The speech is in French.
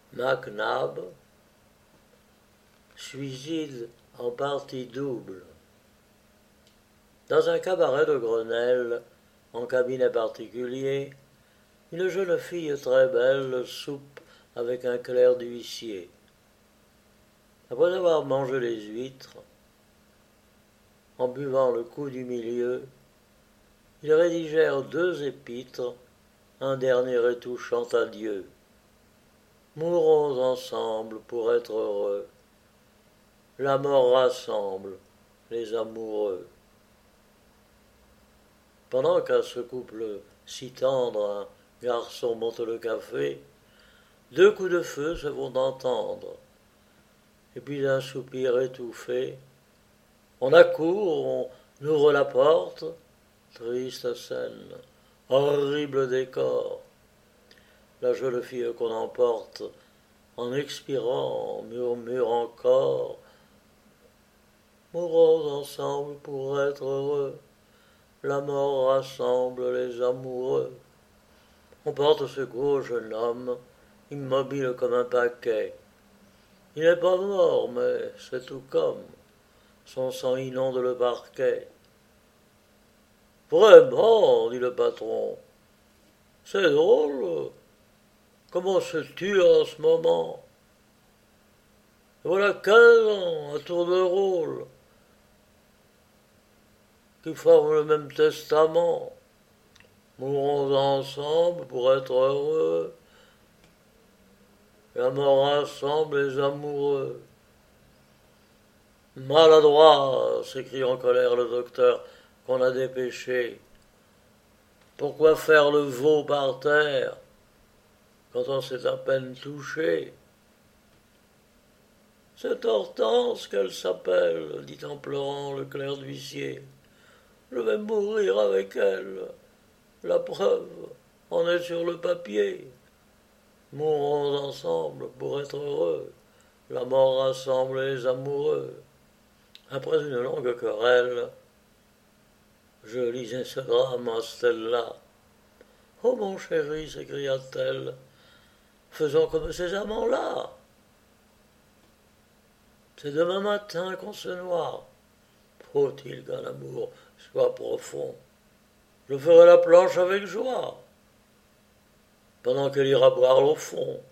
Mac Nab, suicide en partie double. Dans un cabaret de Grenelle, en cabinet particulier, une jeune fille très belle soupe avec un clerc d'huissier. Après avoir mangé les huîtres, en buvant le coup du milieu, ils rédigèrent 2 épîtres, un dernier et touchant adieu. Mourons ensemble pour être heureux. La mort rassemble les amoureux. Pendant qu'à ce couple si tendre un garçon monte le café, 2 coups de feu se font entendre, et puis un soupir étouffé. On accourt, on ouvre la porte, triste scène, horrible décor. La jeune fille qu'on emporte, en expirant, murmure encore « Mourons ensemble pour être heureux, la mort rassemble les amoureux. » On porte secours au jeune homme, immobile comme un paquet. Il n'est pas mort, mais c'est tout comme. Son sang inonde le parquet. Vraiment, dit le patron, c'est drôle. Comment se tue en ce moment? Et voilà 15 ans, à tour de rôle, qui forment le même testament. Mourons ensemble pour être heureux. La mort rassemble les amoureux. Maladroit, s'écrie en colère le docteur qu'on a dépêché. Pourquoi faire le veau par terre quand on s'est à peine touché? C'est Hortense qu'elle s'appelle, dit en pleurant le clerc d'huissier. Je vais mourir avec elle. La preuve en est sur le papier. Mourons ensemble pour être heureux. La mort rassemble les amoureux. Après une longue querelle, je lisais ce drame à Stella. Oh mon chéri, s'écria-t-elle, faisons comme ces amants-là. C'est demain matin qu'on se noie. Faut-il qu'un amour soit profond? Je ferai la planche avec joie, pendant qu'elle ira boire au fond.